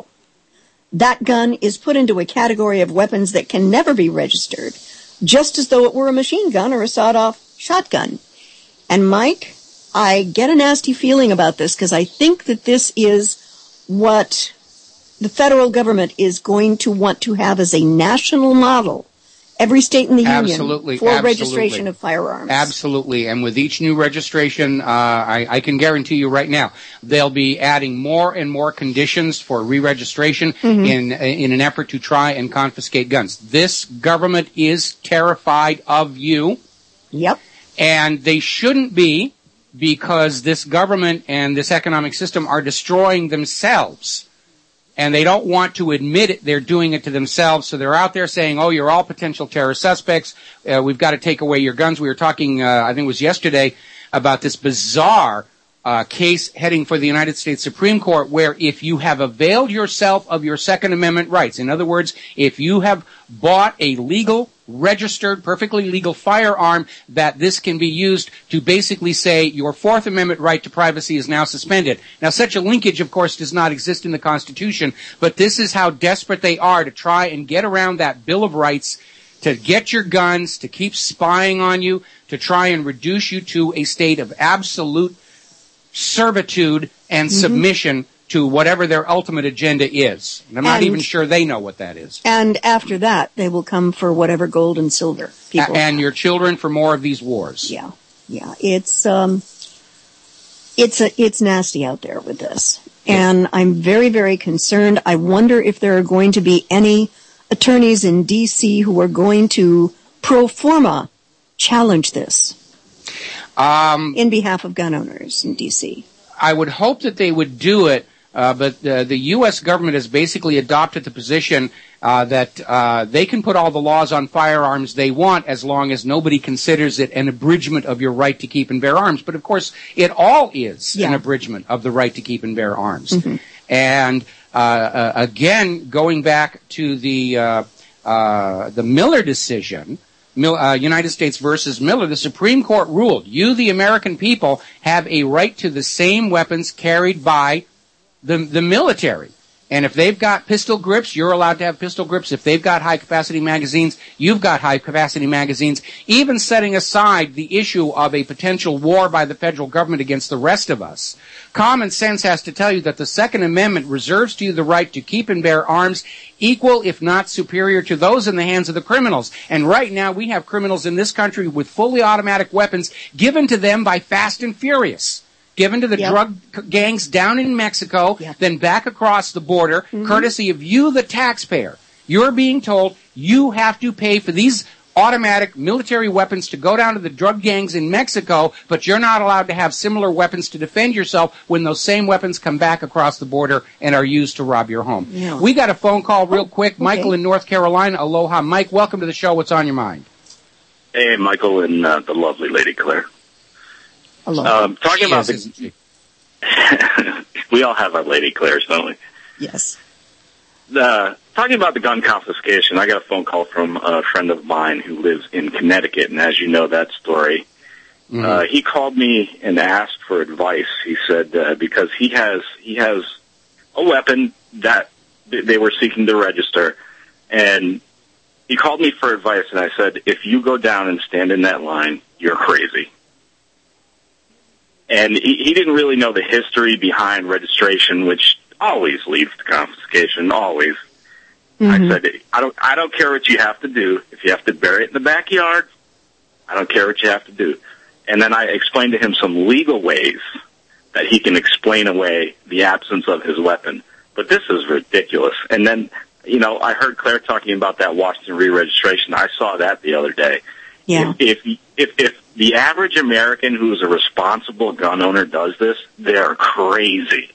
That gun is put into a category of weapons that can never be registered, just as though it were a machine gun or a sawed-off shotgun. And Mike, I get a nasty feeling about this because I think that this is what the federal government is going to want to have as a national model. Every state in the union for registration of firearms. Absolutely. And with each new registration, I can guarantee you right now, they'll be adding more and more conditions for re-registration in an effort to try and confiscate guns. This government is terrified of you. Yep. And they shouldn't be, because this government and this economic system are destroying themselves. And they don't want to admit it. They're doing it to themselves. So they're out there saying, oh, you're all potential terrorist suspects. We've got to take away your guns. We were talking, I think it was yesterday, about this bizarre case heading for the United States Supreme Court, where if you have availed yourself of your Second Amendment rights, in other words, if you have bought a legal, registered, perfectly legal firearm, that this can be used to basically say your Fourth Amendment right to privacy is now suspended. Now, such a linkage, of course, does not exist in the Constitution, but this is how desperate they are to try and get around that Bill of Rights, to get your guns, to keep spying on you, to try and reduce you to a state of absolute servitude and submission to whatever their ultimate agenda is. And I'm not even sure they know what that is. And after that, they will come for whatever gold and silver people and your children for more of these wars. Yeah. It's nasty out there with this. And I'm very, very concerned. I wonder if there are going to be any attorneys in D.C. who are going to pro forma challenge this. in behalf of gun owners in D.C.? I would hope that they would do it, but the U.S. government has basically adopted the position that they can put all the laws on firearms they want as long as nobody considers it an abridgment of your right to keep and bear arms. But, of course, it all is an abridgment of the right to keep and bear arms. Mm-hmm. And, again, going back to the Miller decision, United States versus Miller, the Supreme Court ruled, you, the American people, have a right to the same weapons carried by the military. And if they've got pistol grips, you're allowed to have pistol grips. If they've got high-capacity magazines, you've got high-capacity magazines. Even setting aside the issue of a potential war by the federal government against the rest of us, common sense has to tell you that the Second Amendment reserves to you the right to keep and bear arms equal, if not superior, to those in the hands of the criminals. And right now, we have criminals in this country with fully automatic weapons given to them by Fast and Furious. Given to the drug gangs down in Mexico, then back across the border, courtesy of you, the taxpayer. You're being told you have to pay for these automatic military weapons to go down to the drug gangs in Mexico, but you're not allowed to have similar weapons to defend yourself when those same weapons come back across the border and are used to rob your home. Yeah. We got a phone call real quick. Okay. Michael in North Carolina. Aloha. Mike, welcome to the show. What's on your mind? Hey, Michael and the lovely Lady Claire. Talking about the, we all have our Lady Claires, don't we? Yes. Talking about the gun confiscation, I got a phone call from a friend of mine who lives in Connecticut, and as you know that story, he called me and asked for advice. He said because he has a weapon that they were seeking to register, and he called me for advice, and I said, if you go down and stand in that line, you're crazy. And he didn't really know the history behind registration, which always leads to confiscation, always. I said, I don't care what you have to do. If you have to bury it in the backyard, I don't care what you have to do. And then I explained to him some legal ways that he can explain away the absence of his weapon. But this is ridiculous. And then, you know, I heard Claire talking about that Washington re-registration. I saw that the other day. Yeah. If the average American who's a responsible gun owner does this, they're crazy.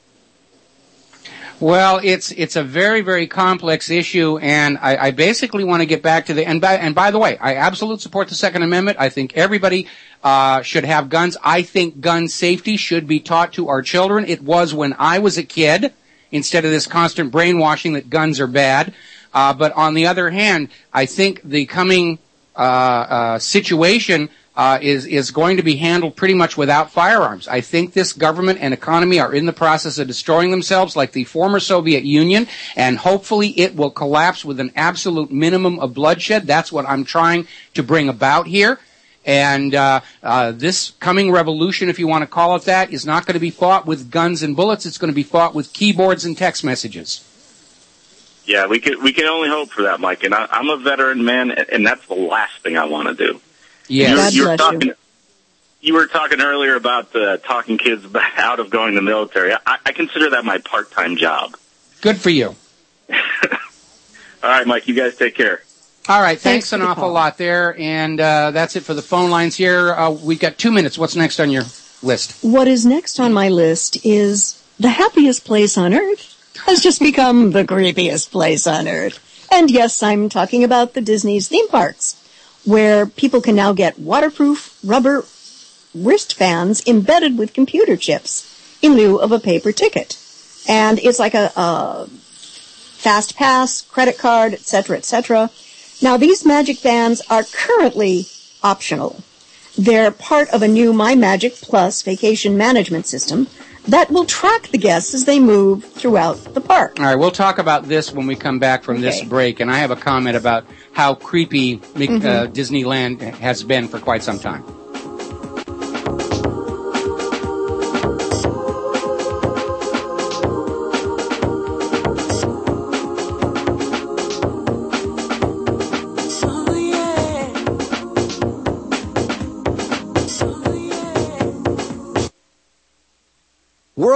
Well, it's a very, very complex issue, and I basically want to get back to the, and by the way, I absolutely support the Second Amendment. I think everybody should have guns. I think gun safety should be taught to our children. It was when I was a kid, instead of this constant brainwashing that guns are bad. But on the other hand, I think the coming situation is going to be handled pretty much without firearms. I think this government and economy are in the process of destroying themselves like the former Soviet Union, and hopefully it will collapse with an absolute minimum of bloodshed. That's what I'm trying to bring about here. And this coming revolution, if you want to call it that, is not going to be fought with guns and bullets. It's going to be fought with keyboards and text messages. Yeah, we can only hope for that, Mike. And I'm a veteran man, and that's the last thing I want to do. Yeah, you were talking earlier about talking kids out of going to the military. I consider that my part-time job. Good for you. All right, Mike, you guys take care. All right, thanks an awful lot there. And that's it for the phone lines here. We've got 2 minutes. What's next on your list? What is next on my list is the happiest place on earth has just become the creepiest place on earth. And yes, I'm talking about the Disney's theme parks, where people can now get waterproof rubber wristbands embedded with computer chips in lieu of a paper ticket. And it's like a fast pass, credit card, etc., etc. Now, these magic bands are currently optional. They're part of a new My Magic Plus vacation management system that will track the guests as they move throughout the park. All right, we'll talk about this when we come back from this break, and I have a comment about how creepy Disneyland has been for quite some time.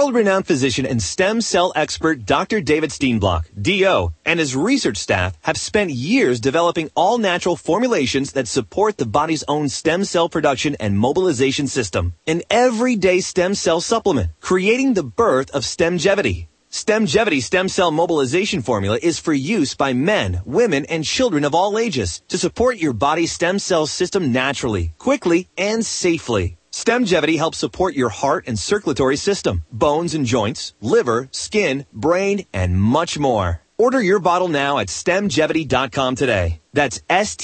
World-renowned physician and stem cell expert Dr. David Steenblock, DO, and his research staff have spent years developing all-natural formulations that support the body's own stem cell production and mobilization system. An everyday stem cell supplement, creating the birth of Stemgevity. Stemgevity stem cell mobilization formula is for use by men, women, and children of all ages to support your body's stem cell system naturally, quickly, and safely. Stemgevity helps support your heart and circulatory system, bones and joints, liver, skin, brain, and much more. Order your bottle now at stemgevity.com today. That's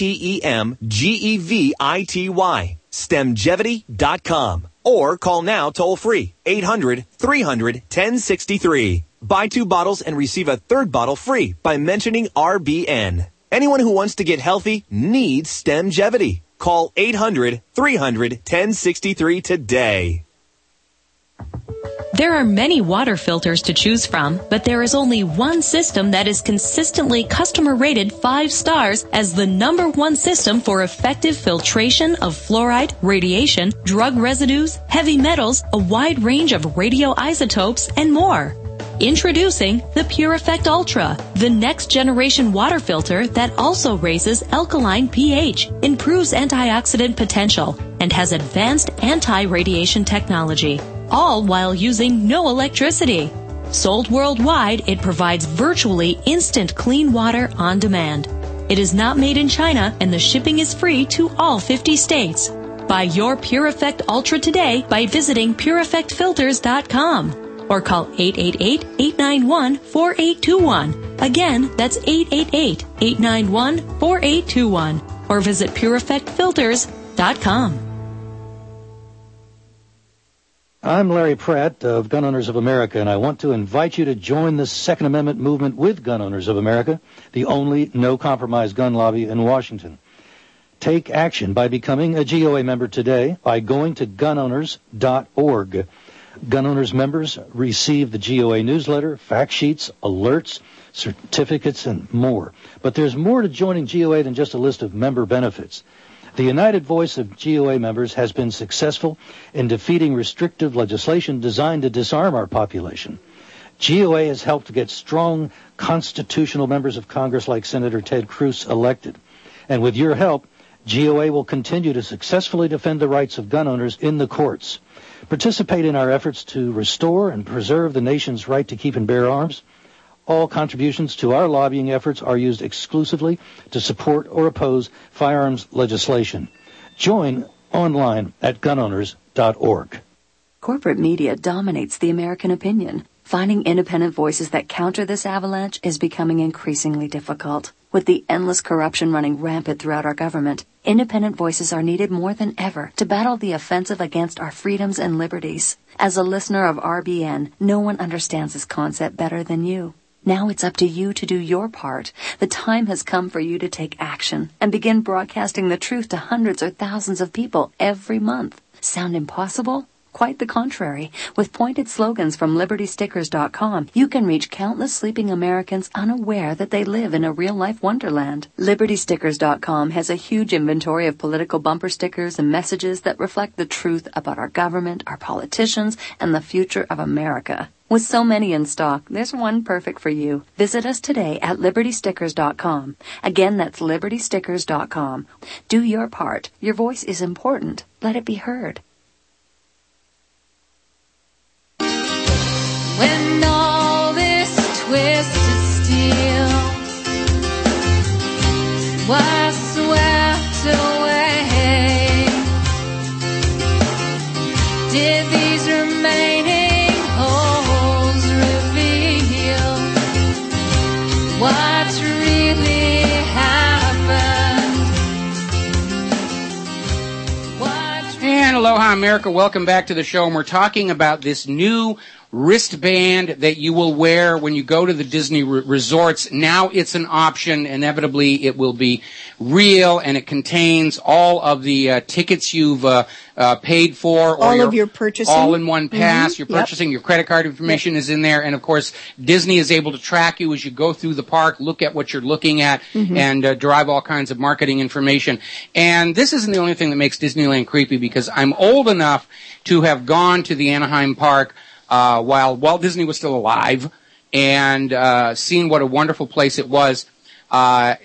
STEMGEVITY. Stemgevity.com. Or call now toll free, 800-300-1063. Buy 2 bottles and receive a 3rd bottle free by mentioning RBN. Anyone who wants to get healthy needs Stemgevity. Call 800-300-1063 today. There are many water filters to choose from, but there is only one system that is consistently customer rated 5 stars as the #1 system for effective filtration of fluoride, radiation, drug residues, heavy metals, a wide range of radioisotopes, and more. Introducing the Pure Effect Ultra, the next generation water filter that also raises alkaline pH, improves antioxidant potential, and has advanced anti-radiation technology, all while using no electricity. Sold worldwide, it provides virtually instant clean water on demand. It is not made in China, and the shipping is free to all 50 states. Buy your Pure Effect Ultra today by visiting PureEffectFilters.com. or call 888-891-4821. Again, that's 888-891-4821. Or visit PureEffectFilters.com. I'm Larry Pratt of Gun Owners of America, and I want to invite you to join the Second Amendment movement with Gun Owners of America, the only no-compromise gun lobby in Washington. Take action by becoming a GOA member today by going to gunowners.org. Gun Owners members receive the GOA newsletter, fact sheets, alerts, certificates, and more. But there's more to joining GOA than just a list of member benefits. The united voice of GOA members has been successful in defeating restrictive legislation designed to disarm our population. GOA has helped get strong constitutional members of Congress like Senator Ted Cruz elected. And with your help, GOA will continue to successfully defend the rights of gun owners in the courts. Participate in our efforts to restore and preserve the nation's right to keep and bear arms. All contributions to our lobbying efforts are used exclusively to support or oppose firearms legislation. Join online at gunowners.org. Corporate media dominates the American opinion. Finding independent voices that counter this avalanche is becoming increasingly difficult. With the endless corruption running rampant throughout our government, independent voices are needed more than ever to battle the offensive against our freedoms and liberties. As a listener of RBN, no one understands this concept better than you. Now it's up to you to do your part. The time has come for you to take action and begin broadcasting the truth to hundreds or thousands of people every month. Sound impossible? Quite the contrary. With pointed slogans from LibertyStickers.com, you can reach countless sleeping Americans unaware that they live in a real-life wonderland. LibertyStickers.com has a huge inventory of political bumper stickers and messages that reflect the truth about our government, our politicians, and the future of America. With so many in stock, there's one perfect for you. Visit us today at LibertyStickers.com. Again, that's LibertyStickers.com. Do your part. Your voice is important. Let it be heard. When all this twisted steel was swept away, did these remaining holes reveal what really happened? And aloha, America. Welcome back to the show. And we're talking about this new wristband that you will wear when you go to the Disney resorts. Now it's an option. Inevitably, it will be real, and it contains all of the tickets you've paid for. Or all of your purchasing. All in one pass. Mm-hmm. Your purchasing, your credit card information is in there. And, of course, Disney is able to track you as you go through the park, look at what you're looking at, and derive all kinds of marketing information. And this isn't the only thing that makes Disneyland creepy, because I'm old enough to have gone to the Anaheim park while Walt Disney was still alive, and seen what a wonderful place it was. All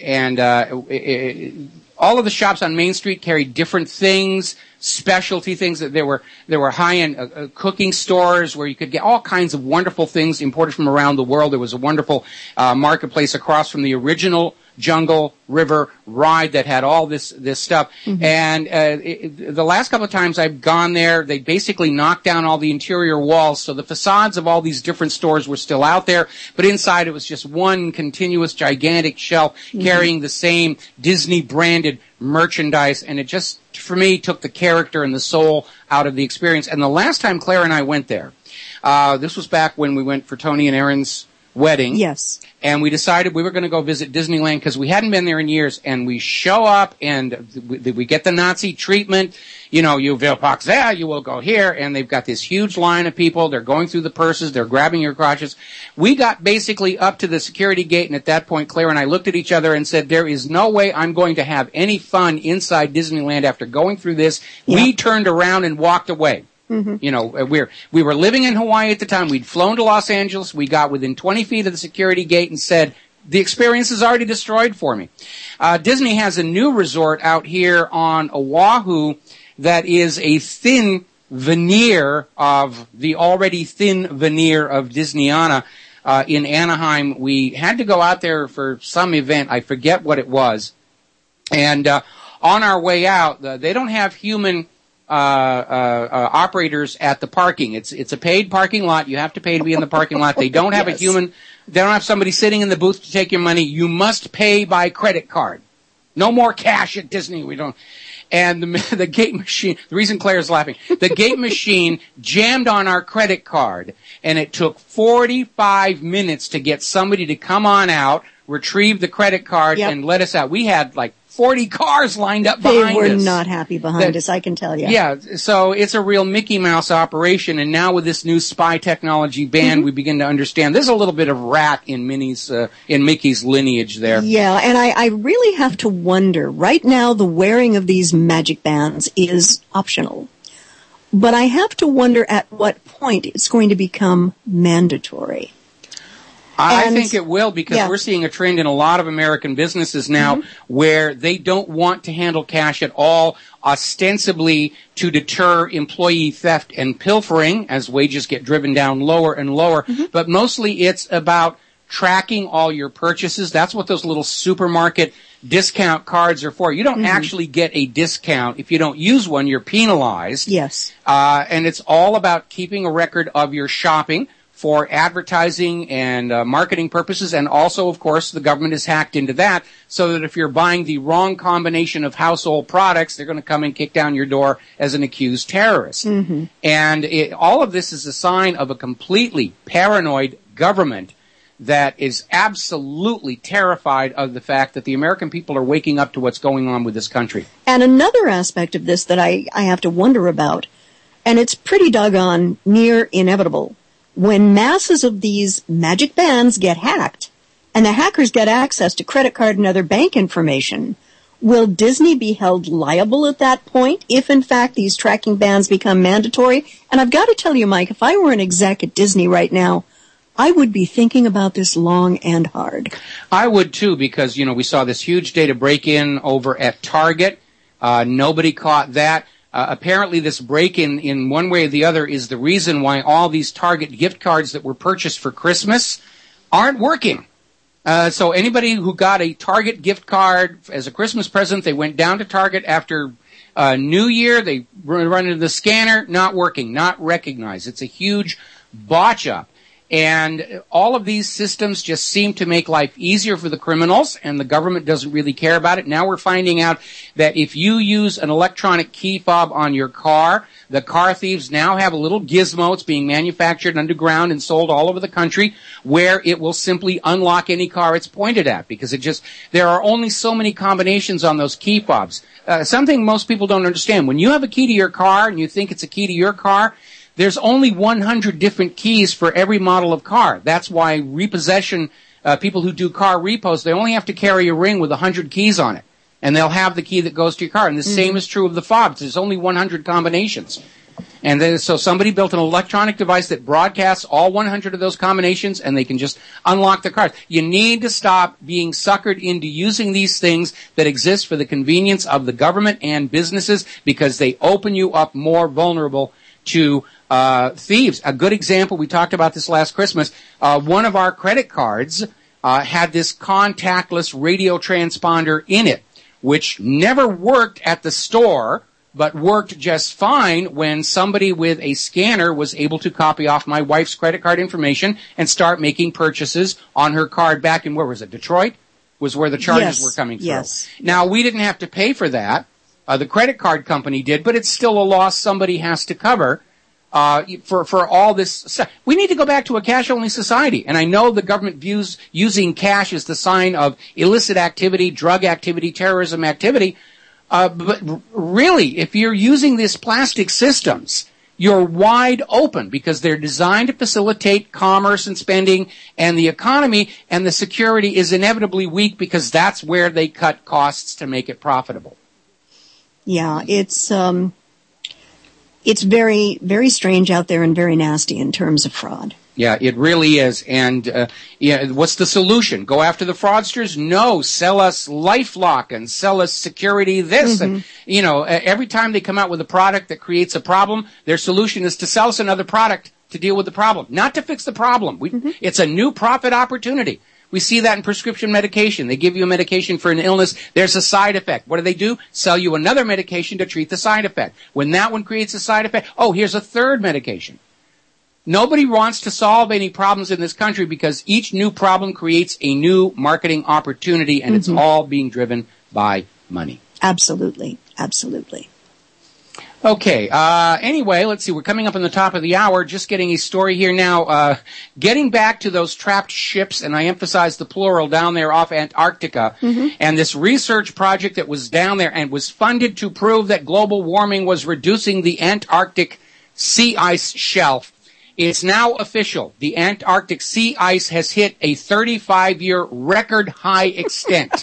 of the shops on Main Street carried different things, specialty things. There were high-end cooking stores where you could get all kinds of wonderful things imported from around the world. There was a wonderful marketplace across from the original Jungle River ride that had all this stuff. Mm-hmm. And the last couple of times I've gone there, they basically knocked down all the interior walls, so the facades of all these different stores were still out there, but inside it was just one continuous gigantic shelf carrying the same Disney-branded merchandise, and it just, for me, took the character and the soul out of the experience. And the last time Claire and I went there, this was back when we went for Tony and Erin's wedding. Yes. And we decided we were going to go visit Disneyland because we hadn't been there in years. And we show up and we get the Nazi treatment. You know, you will park there, you will go here. And they've got this huge line of people. They're going through the purses. They're grabbing your crotches. We got basically up to the security gate. And at that point, Claire and I looked at each other and said, there is no way I'm going to have any fun inside Disneyland after going through this. Yep. We turned around and walked away. Mm-hmm. You know, we were living in Hawaii at the time. We'd flown to Los Angeles. We got within 20 feet of the security gate and said, the experience is already destroyed for me. Disney has a new resort out here on Oahu that is a thin veneer of the already thin veneer of Disneyana. In Anaheim, we had to go out there for some event. I forget what it was. And on our way out, they don't have human operators at the parking. It's a paid parking lot. You have to pay to be in the parking lot. They don't have a human. They don't have somebody sitting in the booth to take your money. You must pay by credit card. No more cash at Disney. We don't. And the gate machine, the reason Claire's laughing, the gate machine jammed on our credit card, and it took 45 minutes to get somebody to come on out, retrieve the credit card, and let us out. We had like 40 cars lined up behind us. They were not happy behind us, I can tell you. Yeah, so it's a real Mickey Mouse operation, and now with this new spy technology ban, we begin to understand there's a little bit of rat in Mickey's lineage there. Yeah, and I really have to wonder, right now the wearing of these magic bands is optional. But I have to wonder at what point it's going to become mandatory. I think it will, because we're seeing a trend in a lot of American businesses now where they don't want to handle cash at all, ostensibly to deter employee theft and pilfering as wages get driven down lower and lower. But mostly it's about tracking all your purchases. That's what those little supermarket discount cards are for. You don't actually get a discount. If you don't use one, you're penalized. Yes. And it's all about keeping a record of your shopping for advertising and marketing purposes, and also, of course, the government is hacked into that, so that if you're buying the wrong combination of household products, they're going to come and kick down your door as an accused terrorist. And all of this is a sign of a completely paranoid government that is absolutely terrified of the fact that the American people are waking up to what's going on with this country. And another aspect of this that I have to wonder about, and it's pretty doggone near inevitable, when masses of these magic bands get hacked and the hackers get access to credit card and other bank information, will Disney be held liable at that point if, in fact, these tracking bands become mandatory? And I've got to tell you, Mike, if I were an exec at Disney right now, I would be thinking about this long and hard. I would, too, because, you know, we saw this huge data break-in over at Target. Nobody caught that. Apparently this break-in in one way or the other is the reason why all these Target gift cards that were purchased for Christmas aren't working. So anybody who got a Target gift card as a Christmas present, they went down to Target after New Year, they run into the scanner, not working, not recognized. It's a huge botch up. And all of these systems just seem to make life easier for the criminals, and the government doesn't really care about it. Now we're finding out that if you use an electronic key fob on your car, the car thieves now have a little gizmo. It's being manufactured underground and sold all over the country, where it will simply unlock any car it's pointed at, because there are only so many combinations on those key fobs. Something most people don't understand. When you have a key to your car and you think it's a key to your car, there's only 100 different keys for every model of car. That's why repossession, people who do car repos, they only have to carry a ring with 100 keys on it. And they'll have the key that goes to your car. And the same is true of the fobs. There's only 100 combinations. And then, so somebody built an electronic device that broadcasts all 100 of those combinations, and they can just unlock the cards. You need to stop being suckered into using these things that exist for the convenience of the government and businesses, because they open you up more vulnerable to thieves. A good example, we talked about this last Christmas, one of our credit cards had this contactless radio transponder in it, which never worked at the store, but worked just fine when somebody with a scanner was able to copy off my wife's credit card information and start making purchases on her card back in, where was it, Detroit? Was where the charges were coming through. Yes. Now, we didn't have to pay for that. The credit card company did, but it's still a loss somebody has to cover for all this. We need to go back to a cash-only society. And I know the government views using cash as the sign of illicit activity, drug activity, terrorism activity. But really, if you're using these plastic systems, you're wide open, because they're designed to facilitate commerce and spending and the economy, and the security is inevitably weak because that's where they cut costs to make it profitable. Yeah, it's very, very strange out there and very nasty in terms of fraud. Yeah, it really is. And what's the solution? Go after the fraudsters? No, sell us LifeLock and sell us security this. And, every time they come out with a product that creates a problem, their solution is to sell us another product to deal with the problem, not to fix the problem. It's a new profit opportunity. We see that in prescription medication. They give you a medication for an illness. There's a side effect. What do? Sell you another medication to treat the side effect. When that one creates a side effect, here's a third medication. Nobody wants to solve any problems in this country, because each new problem creates a new marketing opportunity, and it's all being driven by money. Absolutely. Absolutely. Okay. Anyway, let's see. We're coming up on the top of the hour. Just getting a story here now. Getting back to those trapped ships, and I emphasize the plural, down there off Antarctica, and this research project that was down there and was funded to prove that global warming was reducing the Antarctic sea ice shelf. It's now official. The Antarctic sea ice has hit a 35-year record high extent.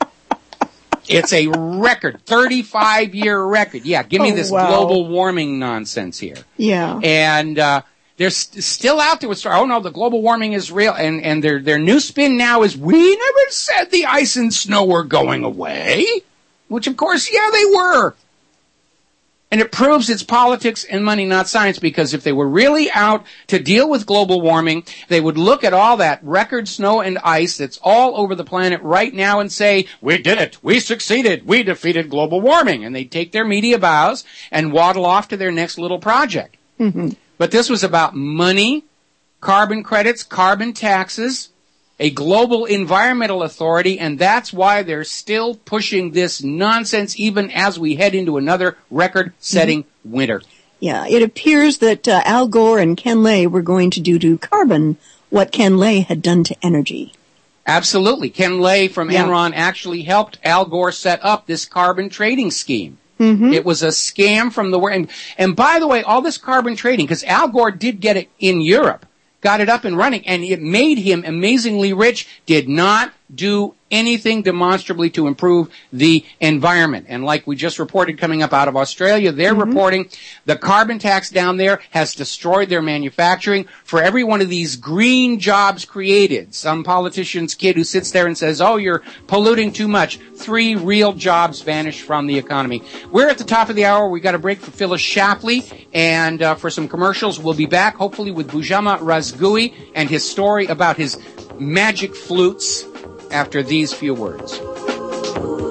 It's a record, 35-year record. Yeah, give me this global warming nonsense here. Yeah. And they're still out there with, the global warming is real. And their new spin now is, we never said the ice and snow were going away. Which, of course, they were. And it proves it's politics and money, not science, because if they were really out to deal with global warming, they would look at all that record snow and ice that's all over the planet right now and say, we did it, we succeeded, we defeated global warming. And they'd take their media bows and waddle off to their next little project. But this was about money, carbon credits, carbon taxes, a global environmental authority, and that's why they're still pushing this nonsense even as we head into another record-setting winter. Yeah, it appears that Al Gore and Ken Lay were going to do to carbon what Ken Lay had done to energy. Absolutely. Ken Lay from Enron actually helped Al Gore set up this carbon trading scheme. It was a scam from the world. And by the way, all this carbon trading, because Al Gore did get it in Europe, got it up and running, and it made him amazingly rich, did not do anything demonstrably to improve the environment. And like we just reported coming up out of Australia, they're reporting the carbon tax down there has destroyed their manufacturing. For every one of these green jobs created, some politician's kid who sits there and says, you're polluting too much, 3 real jobs vanish from the economy. We're at the top of the hour. We got a break for Phyllis Shapley, and for some commercials. We'll be back, hopefully, with Bujama Razgui and his story about his magic flutes after these few words.